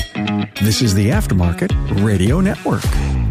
This is the Aftermarket Radio Network.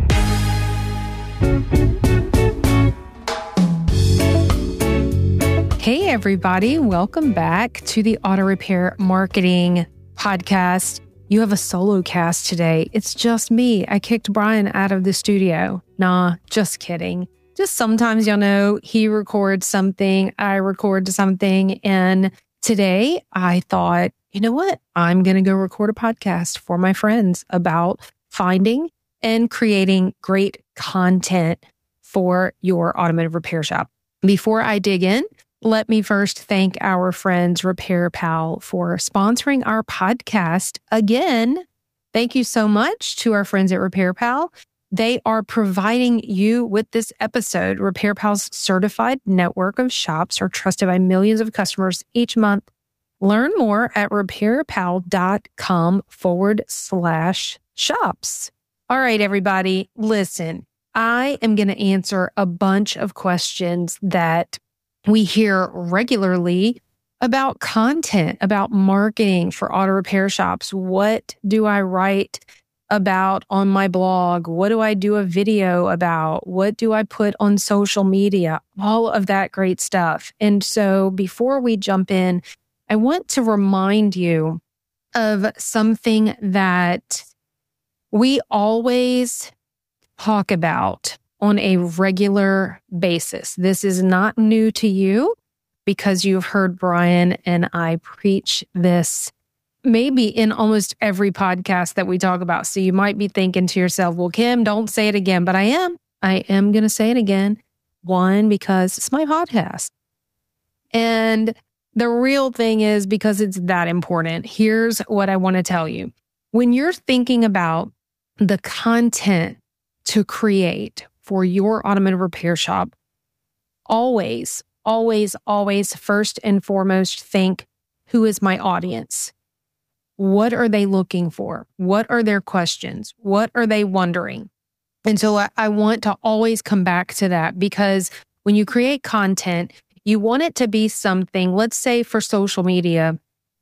Hey, everybody. Welcome back to the Auto Repair Marketing Podcast. You have a solo cast today. It's just me. I kicked Brian out of the studio. Nah, just kidding. Just sometimes, he records something, I record something. And today I thought, you know what? I'm going to go record a podcast for my friends about finding and creating great content for your automotive repair shop. Before I dig in, let me first thank our friends Repair Pal for sponsoring our podcast again. Thank you so much to our friends at Repair Pal. They are providing you with this episode. Repair Pal's certified network of shops are trusted by millions of customers each month. Learn more at repairpal.com/shops. All right, everybody, listen. I am going to answer a bunch of questions that we hear regularly about content, about marketing for auto repair shops. What do I write about on my blog? What do I do a video about? What do I put on social media? All of that great stuff. And so before we jump in, I want to remind you of something that we always talk about on a regular basis. This is not new to you because you've heard Brian and I preach this maybe in almost every podcast that we talk about. So you might be thinking to yourself, well, Kim, don't say it again, but I am going to say it again. One, because it's my podcast. And the real thing is because it's that important. Here's what I want to tell you. When you're thinking about the content to create for your automotive repair shop, always, always, always, first and foremost, think, who is my audience? What are they looking for? What are their questions? What are they wondering? And so I want to always come back to that because when you create content, you want it to be something, let's say for social media,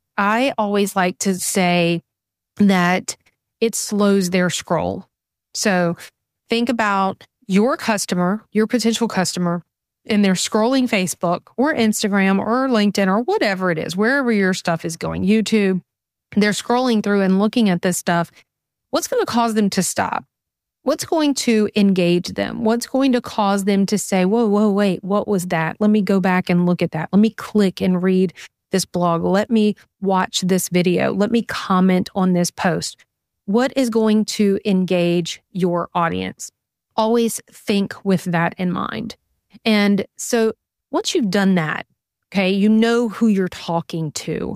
I always like to say that it slows their scroll. So think about your customer, your potential customer, and they're scrolling Facebook or Instagram or LinkedIn or whatever it is, wherever your stuff is going, YouTube, they're scrolling through and looking at this stuff. What's going to cause them to stop? What's going to engage them? What's going to cause them to say, whoa, wait, what was that? Let me go back and look at that. Let me click and read this blog. Let me watch this video. Let me comment on this post. What is going to engage your audience? Always think with that in mind. And so once you've done that, okay, you know who you're talking to,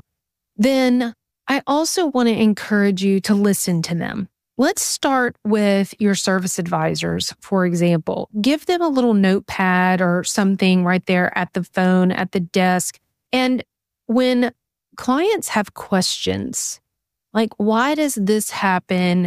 then I also want to encourage you to listen to them. Let's start with your service advisors, for example. Give them a little notepad or something right there at the phone, at the desk. And when clients have questions, like, why does this happen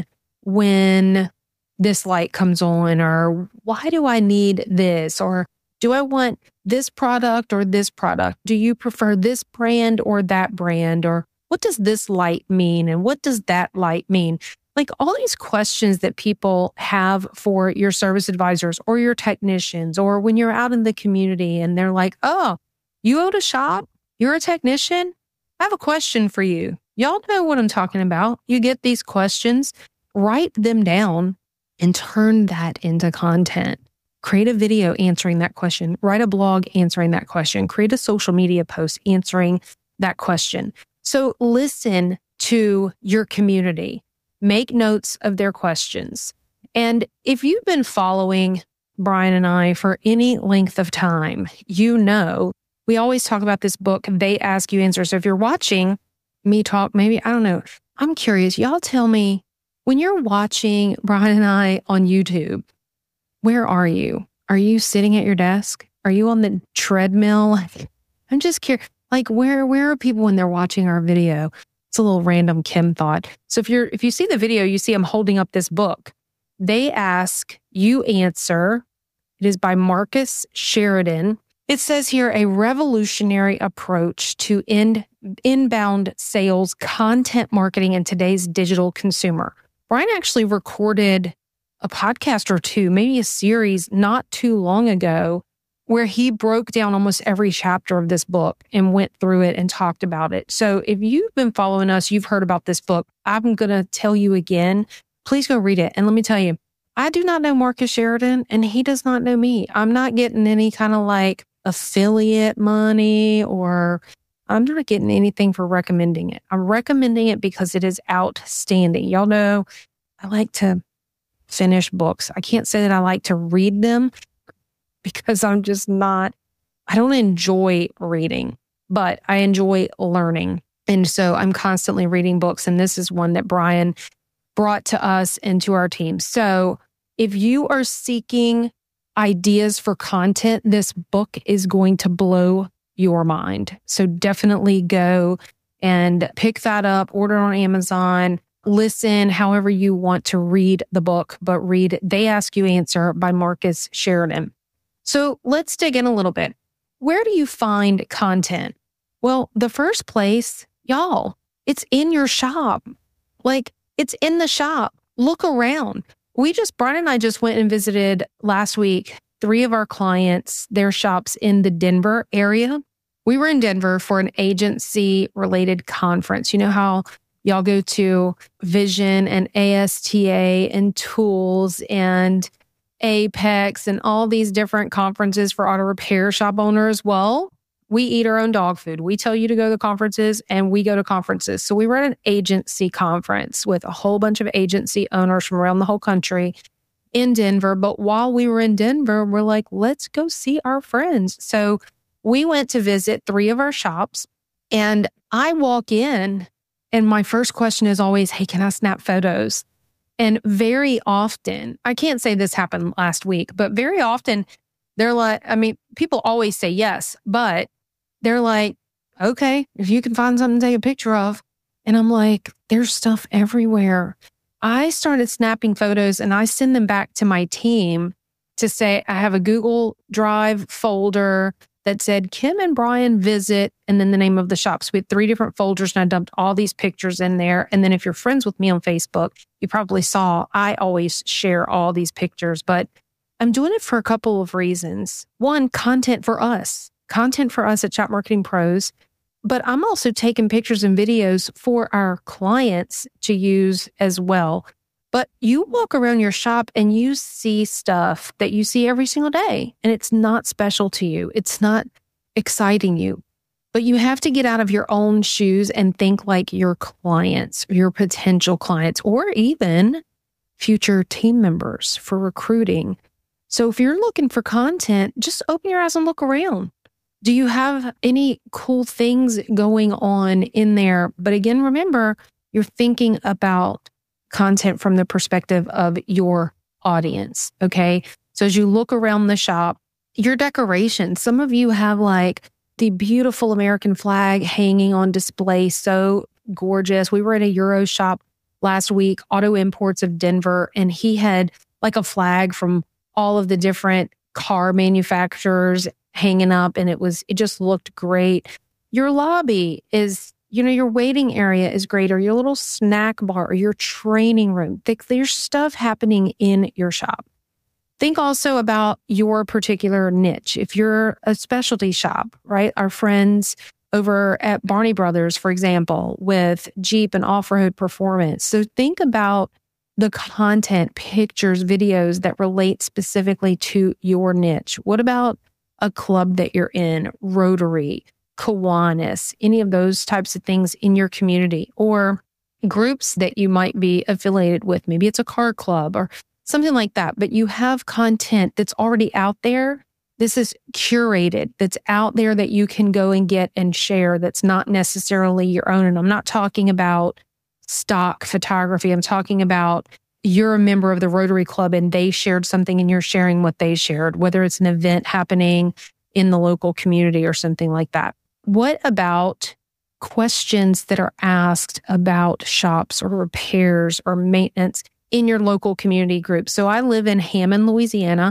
when this light comes on? Or why do I need this? Or do I want this product or this product? Do you prefer this brand or that brand? Or what does this light mean? And what does that light mean? Like all these questions that people have for your service advisors or your technicians, or when you're out in the community and they're like, oh, you own a shop? You're a technician? I have a question for you. Y'all know what I'm talking about. You get these questions, write them down and turn that into content. Create a video answering that question. Write a blog answering that question. Create a social media post answering that question. So listen to your community. Make notes of their questions. And if you've been following Brian and I for any length of time, you know, we always talk about this book, They Ask You Answer. So if you're watching me talk, maybe, I don't know, I'm curious. Y'all tell me, when you're watching Brian and I on YouTube, where are you? Are you sitting at your desk? Are you on the treadmill? I'm just curious. Like, where are people when they're watching our video? It's a little random Kim thought. So if you see the video, you see I'm holding up this book. They Ask, You Answer. It is by Marcus Sheridan. It says here, a revolutionary approach to inbound sales, content marketing in today's digital consumer. Brian actually recorded a podcast or two, maybe a series not too long ago, where he broke down almost every chapter of this book and went through it and talked about it. So if you've been following us, you've heard about this book. I'm going to tell you again, please go read it. And let me tell you, I do not know Marcus Sheridan and he does not know me. I'm not getting any kind of like affiliate money, or I'm not getting anything for recommending it. I'm recommending it because it is outstanding. Y'all know I like to finish books. I can't say that I like to read them because I don't enjoy reading, but I enjoy learning. And so I'm constantly reading books. And this is one that Brian brought to us and to our team. So if you are seeking ideas for content, this book is going to blow your mind. So definitely go and pick that up, order it on Amazon, listen however you want to read the book, but read They Ask You Answer by Marcus Sheridan. So let's dig in a little bit. Where do you find content? Well, the first place, y'all, it's in your shop. Like, it's in the shop. Look around. Brian and I just went and visited last week 3 of our clients, their shops in the Denver area. We were in Denver for an agency related conference. You know how y'all go to Vision and ASTA and Tools and Apex and all these different conferences for auto repair shop owners? Well, we eat our own dog food. We tell you to go to conferences and we go to conferences. So we were at an agency conference with a whole bunch of agency owners from around the whole country in Denver. But while we were in Denver, we're like, let's go see our friends. So we went to visit 3 of our shops, and I walk in and my first question is always, hey, can I snap photos? And very often, I can't say this happened last week, but very often they're like, people always say yes, but they're like, okay, if you can find something to take a picture of. And I'm like, there's stuff everywhere. I started snapping photos and I send them back to my team to say, I have a Google Drive folder that said Kim and Brian visit, and then the name of the shops. We had 3 different folders and I dumped all these pictures in there. And then if you're friends with me on Facebook, you probably saw I always share all these pictures, but I'm doing it for a couple of reasons. One, content for us at Shop Marketing Pros, but I'm also taking pictures and videos for our clients to use as well. But you walk around your shop and you see stuff that you see every single day, and it's not special to you. It's not exciting you, but you have to get out of your own shoes and think like your clients, your potential clients, or even future team members for recruiting. So if you're looking for content, just open your eyes and look around. Do you have any cool things going on in there? But again, remember, you're thinking about content from the perspective of your audience. Okay. So as you look around the shop, your decorations, some of you have like the beautiful American flag hanging on display. So gorgeous. We were at a Euro shop last week, Auto Imports of Denver, and he had like a flag from all of the different car manufacturers hanging up, and it just looked great. Your lobby is, your waiting area is great, or your little snack bar, or your training room. There's stuff happening in your shop. Think also about your particular niche. If you're a specialty shop, right? Our friends over at Barney Brothers, for example, with Jeep and off-road performance. So think about the content, pictures, videos that relate specifically to your niche. What about a club that you're in, Rotary, Kiwanis, any of those types of things in your community, or groups that you might be affiliated with? Maybe it's a car club or something like that, but you have content that's already out there. This is curated, that's out there that you can go and get and share, that's not necessarily your own. And I'm not talking about stock photography. I'm talking about you're a member of the Rotary Club and they shared something and you're sharing what they shared, whether it's an event happening in the local community or something like that. What about questions that are asked about shops or repairs or maintenance in your local community group? So I live in Hammond, Louisiana,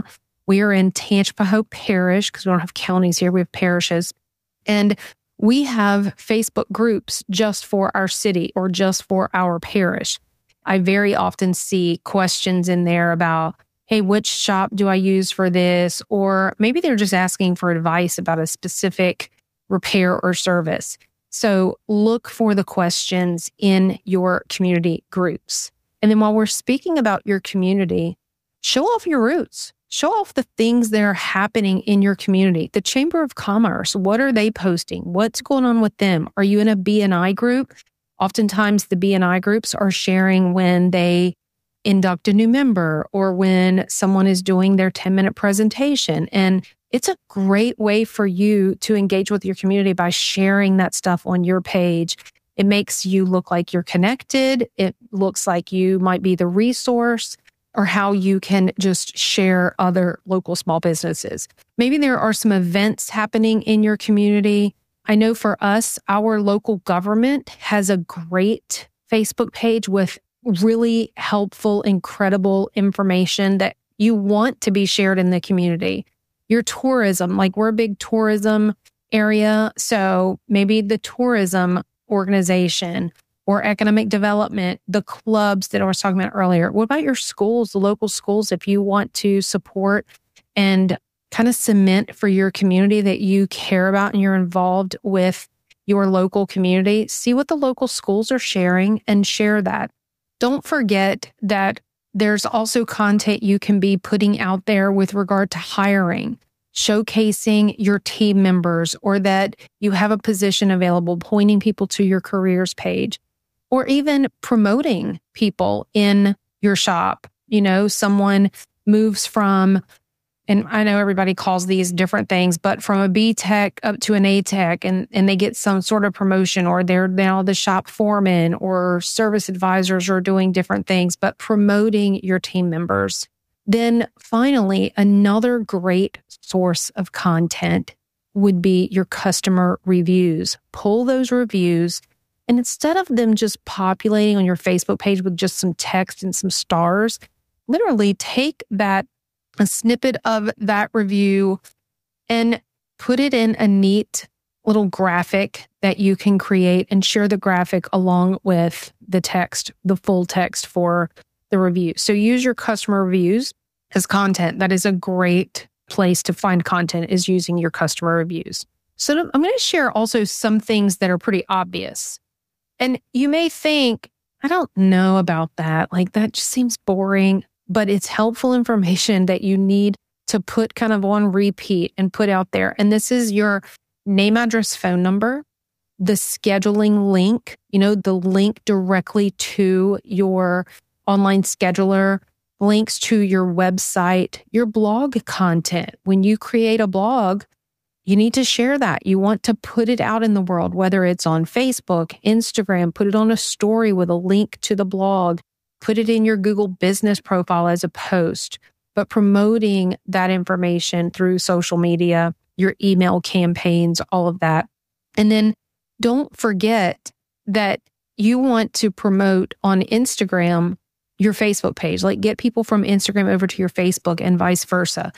We are in Tangipahoa Parish because we don't have counties here. We have parishes. And we have Facebook groups just for our city or just for our parish. I very often see questions in there about, hey, which shop do I use for this? Or maybe they're just asking for advice about a specific repair or service. So look for the questions in your community groups. And then while we're speaking about your community, show off your roots. Show off the things that are happening in your community. The Chamber of Commerce, what are they posting? What's going on with them? Are you in a B&I group? Oftentimes the B&I groups are sharing when they induct a new member or when someone is doing their 10-minute presentation. And it's a great way for you to engage with your community by sharing that stuff on your page. It makes you look like you're connected. It looks like you might be the resource, or how you can just share other local small businesses. Maybe there are some events happening in your community. I know for us, our local government has a great Facebook page with really helpful, incredible information that you want to be shared in the community. Your tourism, like we're a big tourism area. So maybe the tourism organization or economic development, the clubs that I was talking about earlier. What about your schools, the local schools, if you want to support and kind of cement for your community that you care about and you're involved with your local community, see what the local schools are sharing and share that. Don't forget that there's also content you can be putting out there with regard to hiring, showcasing your team members, or that you have a position available, pointing people to your careers page, or even promoting people in your shop. You know, someone moves from, and I know everybody calls these different things, but from a B Tech up to an A Tech, and they get some sort of promotion, or they're now the shop foreman or service advisors are doing different things, but promoting your team members. Then finally, another great source of content would be your customer reviews. Pull those reviews, and instead of them just populating on your Facebook page with just some text and some stars, literally take a snippet of that review and put it in a neat little graphic that you can create and share the graphic along with the text, the full text for the review. So use your customer reviews as content. That is a great place to find content, is using your customer reviews. So I'm going to share also some things that are pretty obvious. And you may think, I don't know about that. Like that just seems boring, but it's helpful information that you need to put kind of on repeat and put out there. And this is your name, address, phone number, the scheduling link, the link directly to your online scheduler, links to your website, your blog content. When you create a blog, you need to share that. You want to put it out in the world, whether it's on Facebook, Instagram, put it on a story with a link to the blog, put it in your Google business profile as a post, but promoting that information through social media, your email campaigns, all of that. And then don't forget that you want to promote on Instagram your Facebook page, like get people from Instagram over to your Facebook and vice versa.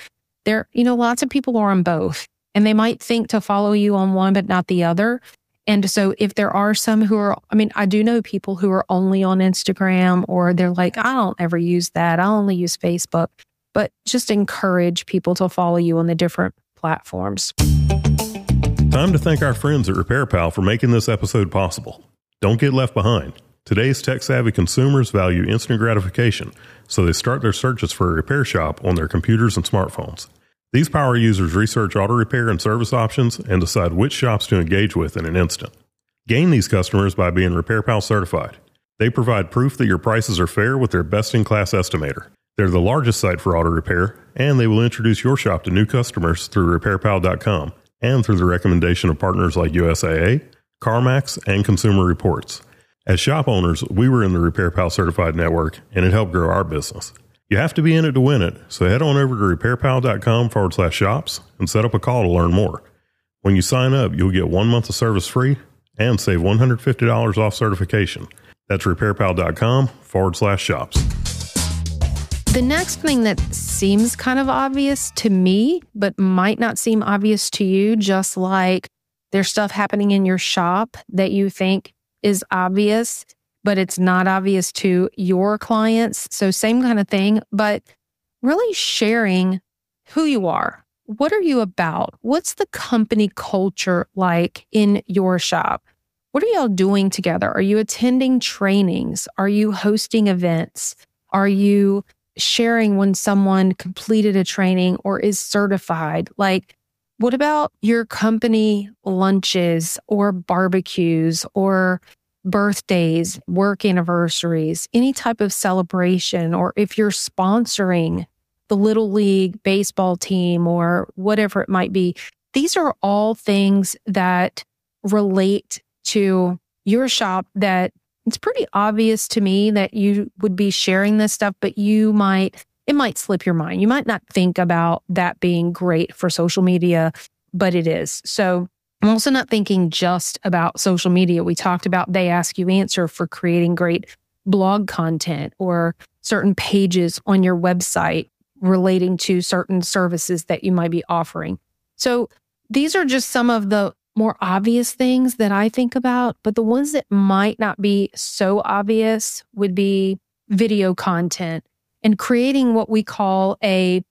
Lots of people are on both. And they might think to follow you on one, but not the other. And so if there are some who are, I do know people who are only on Instagram, or they're like, I don't ever use that. I only use Facebook. But just encourage people to follow you on the different platforms. Time to thank our friends at RepairPal for making this episode possible. Don't get left behind. Today's tech-savvy consumers value instant gratification, so they start their searches for a repair shop on their computers and smartphones. These power users research auto repair and service options and decide which shops to engage with in an instant. Gain these customers by being RepairPal certified. They provide proof that your prices are fair with their best-in-class estimator. They're the largest site for auto repair, and they will introduce your shop to new customers through RepairPal.com and through the recommendation of partners like USAA, CarMax, and Consumer Reports. As shop owners, we were in the RepairPal certified network, and it helped grow our business. You have to be in it to win it, so head on over to repairpal.com/shops and set up a call to learn more. When you sign up, you'll get 1 month of service free and save $150 off certification. That's repairpal.com/shops. The next thing that seems kind of obvious to me, but might not seem obvious to you, just like there's stuff happening in your shop that you think is obvious, but it's not obvious to your clients. So same kind of thing, but really sharing who you are. What are you about? What's the company culture like in your shop? What are y'all doing together? Are you attending trainings? Are you hosting events? Are you sharing when someone completed a training or is certified? Like, what about your company lunches or barbecues or birthdays, work anniversaries, any type of celebration, or if you're sponsoring the Little League baseball team or whatever it might be? These are all things that relate to your shop that it's pretty obvious to me that you would be sharing this stuff, but it might slip your mind. You might not think about that being great for social media, but it is. So I'm also not thinking just about social media. We talked about They Ask You Answer for creating great blog content or certain pages on your website relating to certain services that you might be offering. So these are just some of the more obvious things that I think about, but the ones that might not be so obvious would be video content and creating what we call a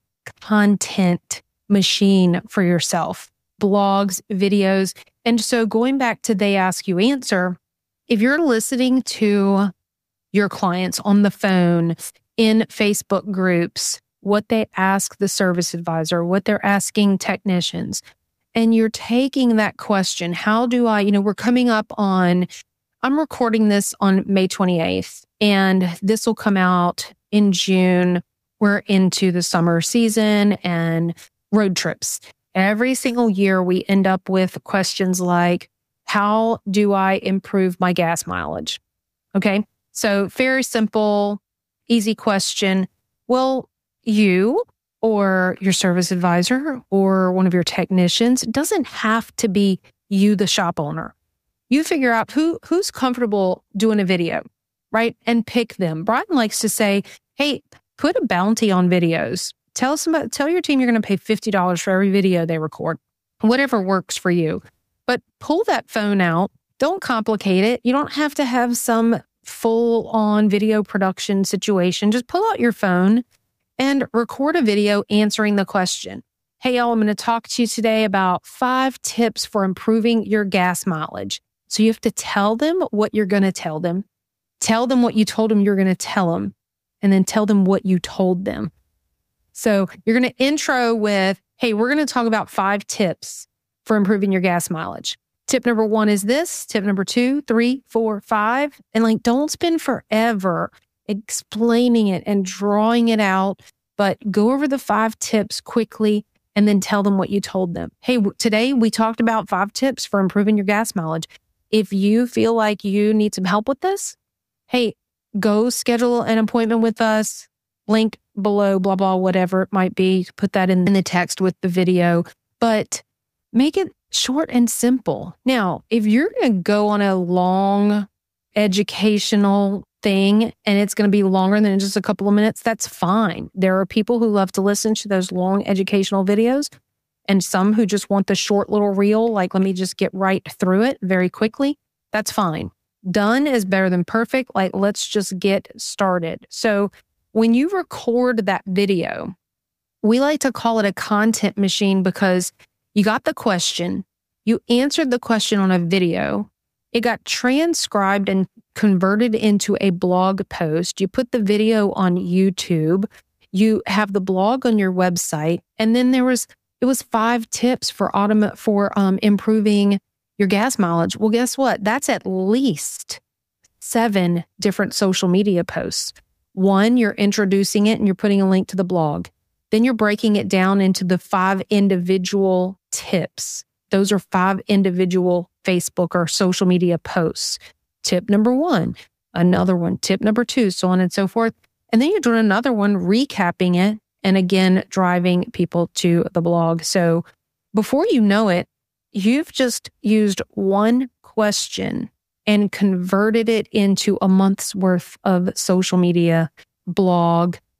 content machine for yourself, blogs, videos. And so going back to They Ask You Answer, if you're listening to your clients on the phone, in Facebook groups, what they ask the service advisor, what they're asking technicians, and you're taking that question, how do I, we're coming up on, I'm recording this on May 28th, and this will come out in June. We're into the summer season and road trips. Every single year, we end up with questions like, how do I improve my gas mileage? Okay, so very simple, easy question. Well, you or your service advisor or one of your technicians, it doesn't have to be you, the shop owner. You figure out who's comfortable doing a video, right? And pick them. Brian likes to say, hey, put a bounty on videos. Tell your team you're going to pay $50 for every video they record, whatever works for you. But pull that phone out. Don't complicate it. You don't have to have some full-on video production situation. Just pull out your phone and record a video answering the question. Hey, y'all, I'm going to talk to you today about 5 tips for improving your gas mileage. So you have to tell them what you're going to tell them. Tell them what you told them you're going to tell them. And then tell them what you told them. So you're going to intro with, hey, we're going to talk about 5 tips for improving your gas mileage. Tip number 1 is this. Tip number 2, 3, 4, 5. And don't spend forever explaining it and drawing it out, but go over the 5 tips quickly and then tell them what you told them. Hey, today we talked about 5 tips for improving your gas mileage. If you feel like you need some help with this, hey, go schedule an appointment with us. Link below, blah, blah, whatever it might be. Put that in the text with the video, but make it short and simple. Now, if you're going to go on a long educational thing and it's going to be longer than just a couple of minutes, that's fine. There are people who love to listen to those long educational videos and some who just want the short little reel, like let me just get right through it very quickly. That's fine. Done is better than perfect. Like, let's just get started. So when you record that video, we like to call it a content machine because you got the question, you answered the question on a video, it got transcribed and converted into a blog post. You put the video on YouTube, you have the blog on your website, and then it was 5 tips for improving your gas mileage. Well, guess what? That's at least 7 different social media posts. 1, you're introducing it and you're putting a link to the blog. Then you're breaking it down into the 5 individual tips. Those are 5 individual Facebook or social media posts. Tip number 1, another one, tip number 2, so on and so forth. And then you're doing another one, recapping it, and again, driving people to the blog. So before you know it, you've just used one question and converted it into a month's worth of social media, blog,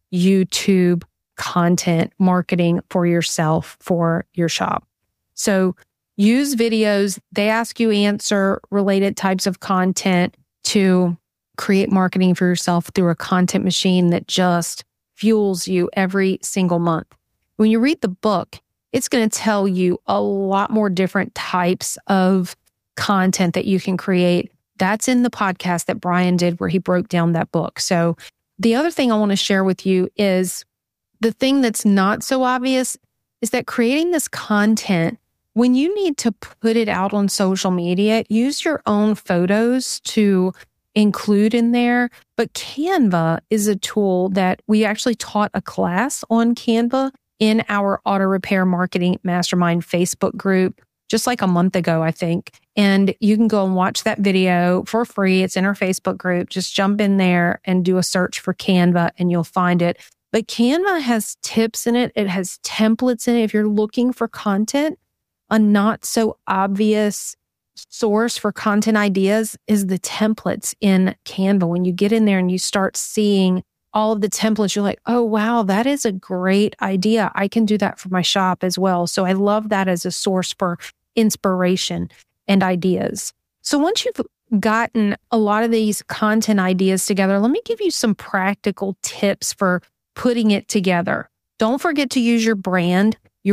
YouTube content marketing for yourself, for your shop. So use videos. They ask you answer related types of content to create marketing for yourself through a content machine that just fuels you every single month. When you read the book, it's going to tell you a lot more different types of content that you can create. That's in the podcast that Brian did where he broke down that book. So the other thing I want to share with you is the thing that's not so obvious is that creating this content, when you need to put it out on social media, use your own photos to include in there. But Canva is a tool that we actually taught a class on Canva in our Auto Repair Marketing Mastermind Facebook group just like a month ago, I think. And you can go and watch that video for free. It's in our Facebook group. Just jump in there and do a search for Canva and you'll find it. But Canva has tips in it. It has templates in it. If you're looking for content, a not so obvious source for content ideas is the templates in Canva. When you get in there and you start seeing all of the templates, you're like, oh, wow, that is a great idea. I can do that for my shop as well. So I love that as a source for inspiration and ideas. So once you've gotten a lot of these content ideas together, let me give you some practical tips for putting it together. Don't forget to use your brand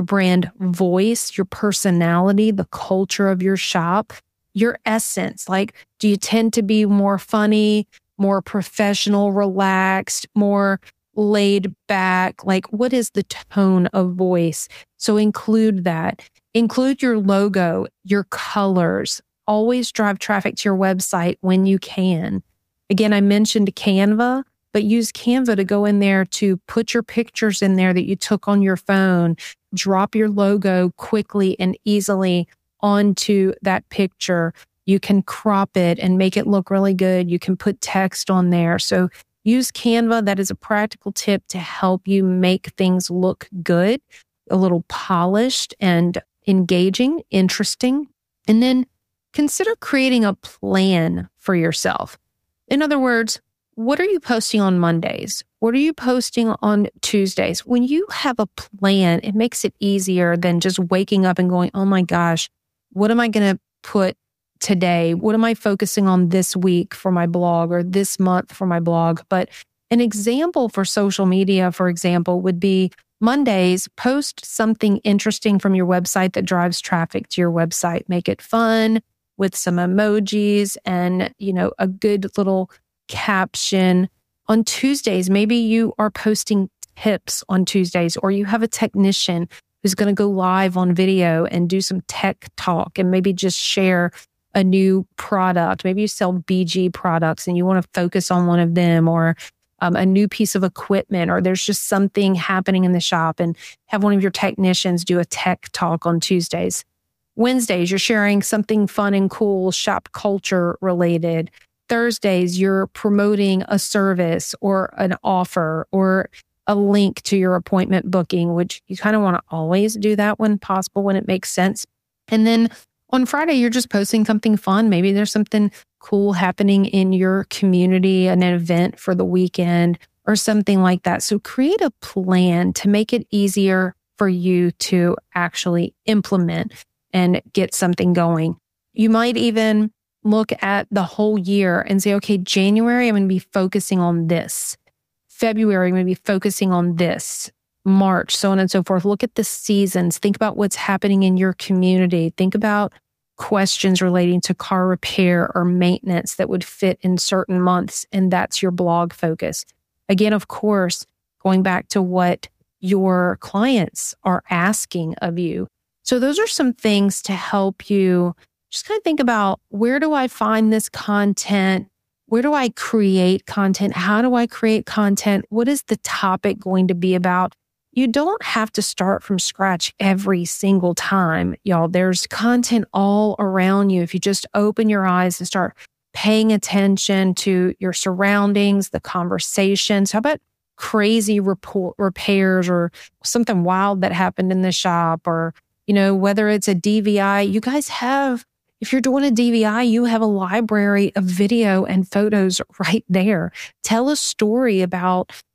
voice, your personality, the culture of your shop, your essence. Like, do you tend to be more funny, more professional, relaxed, more laid back? Like, what is the tone of voice? So include that. Include your logo, your colors. Always drive traffic to your website when you can. Again, I mentioned Canva, but use Canva to go in there to put your pictures in there that you took on your phone. Drop your logo quickly and easily onto that picture. You can crop it and make it look really good. You can put text on there. So use Canva. That is a practical tip to help you make things look good, a little polished and engaging, interesting. And then consider creating a plan for yourself. In other words, what are you posting on Mondays? What are you posting on Tuesdays? When you have a plan, it makes it easier than just waking up and going, oh my gosh, what am I going to put today? What am I focusing on this week for my blog or this month for my blog? But an example for social media, for example, would be Mondays, post something interesting from your website that drives traffic to your website. Make it fun with some emojis and, a good little caption. On Tuesdays, maybe you are posting tips on Tuesdays, or you have a technician who's going to go live on video and do some tech talk and maybe just share a new product. Maybe you sell BG products and you want to focus on one of them, or a new piece of equipment, or there's just something happening in the shop, and have one of your technicians do a tech talk on Tuesdays. Wednesdays, you're sharing something fun and cool, shop culture related. Thursdays, you're promoting a service or an offer or a link to your appointment booking, which you kind of want to always do that when possible, when it makes sense. And then on Friday, you're just posting something fun. Maybe there's something cool happening in your community, an event for the weekend or something like that. So create a plan to make it easier for you to actually implement and get something going. You might even look at the whole year and say, okay, January, I'm going to be focusing on this. February, I'm going to be focusing on this. March, so on and so forth. Look at the seasons. Think about what's happening in your community. Think about questions relating to car repair or maintenance that would fit in certain months. And that's your blog focus. Again, of course, going back to what your clients are asking of you. So those are some things to help you just kind of think about, where do I find this content? Where do I create content? How do I create content? What is the topic going to be about? You don't have to start from scratch every single time, y'all. There's content all around you. If you just open your eyes and start paying attention to your surroundings, the conversations. How about crazy repairs or something wild that happened in the shop, or, whether it's a DVI, you guys have, if you're doing a DVI, you have a library of video and photos right there. Tell a story about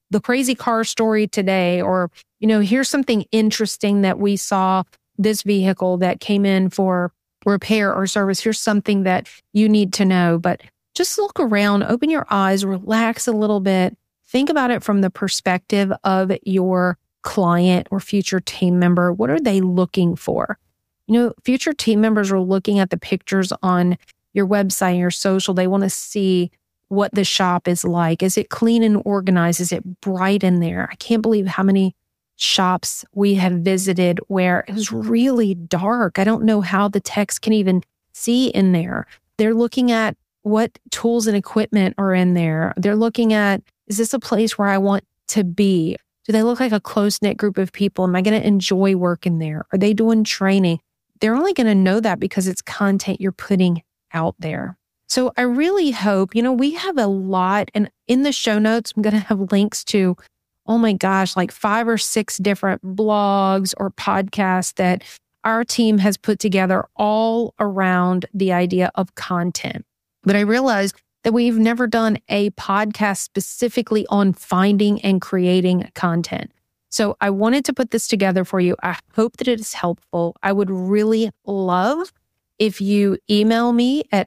the crazy car story today, or, here's something interesting that we saw this vehicle that came in for repair or service. Here's something that you need to know. But just look around, open your eyes, relax a little bit. Think about it from the perspective of your client or future team member. What are they looking for? Future team members are looking at the pictures on your website, your social. They want to see what the shop is like. Is it clean and organized? Is it bright in there? I can't believe how many shops we have visited where it was really dark. I don't know how the techs can even see in there. They're looking at what tools and equipment are in there. They're looking at, is this a place where I want to be? Do they look like a close-knit group of people? Am I going to enjoy working there? Are they doing training? They're only going to know that because it's content you're putting out there. So I really hope, we have a lot, and in the show notes, I'm going to have links to, oh my gosh, like 5 or 6 different blogs or podcasts that our team has put together all around the idea of content. But I realized that we've never done a podcast specifically on finding and creating content. So I wanted to put this together for you. I hope that it is helpful. I would really love if you email me at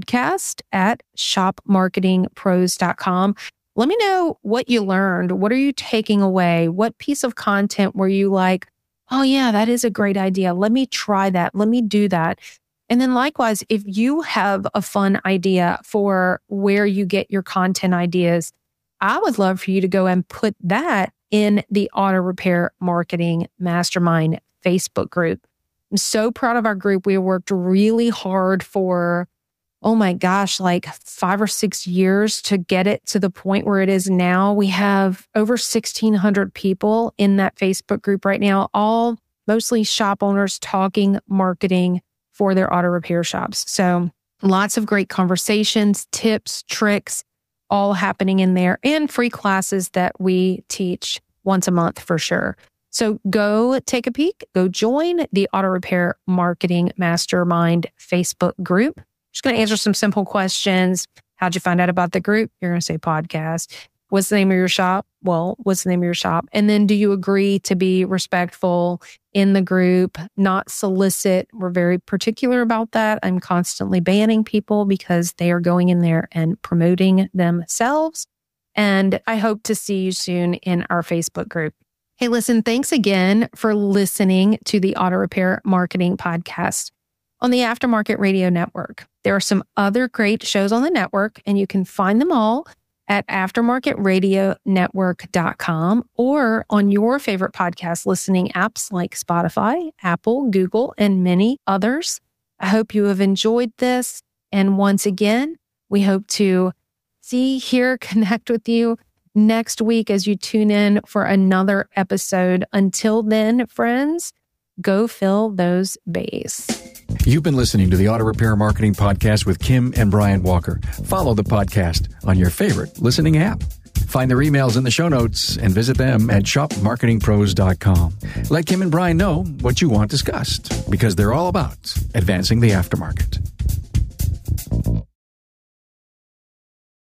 podcast@shopmarketingpros.com. Let me know what you learned. What are you taking away? What piece of content were you like, oh yeah, that is a great idea. Let me try that. Let me do that. And then likewise, if you have a fun idea for where you get your content ideas, I would love for you to go and put that in the Auto Repair Marketing Mastermind Facebook group. I'm so proud of our group. We worked really hard for, oh my gosh, like 5 or 6 years to get it to the point where it is now. We have over 1,600 people in that Facebook group right now, all mostly shop owners talking marketing for their auto repair shops. So lots of great conversations, tips, tricks, all happening in there, and free classes that we teach once a month for sure. So go take a peek, go join the Auto Repair Marketing Mastermind Facebook group. Just going to answer some simple questions. How'd you find out about the group? You're going to say podcast. What's the name of your shop? Well, what's the name of your shop? And then do you agree to be respectful in the group, not solicit? We're very particular about that. I'm constantly banning people because they are going in there and promoting themselves. And I hope to see you soon in our Facebook group. Hey, listen, thanks again for listening to the Auto Repair Marketing Podcast on the Aftermarket Radio Network. There are some other great shows on the network, and you can find them all at aftermarketradionetwork.com or on your favorite podcast listening apps like Spotify, Apple, Google, and many others. I hope you have enjoyed this. And once again, we hope to see, hear, connect with you next week as you tune in for another episode. Until then, friends, go fill those bays. You've been listening to the Auto Repair Marketing Podcast with Kim and Brian Walker. Follow the podcast on your favorite listening app. Find their emails in the show notes and visit them at shopmarketingpros.com. Let Kim and Brian know what you want discussed because they're all about advancing the aftermarket.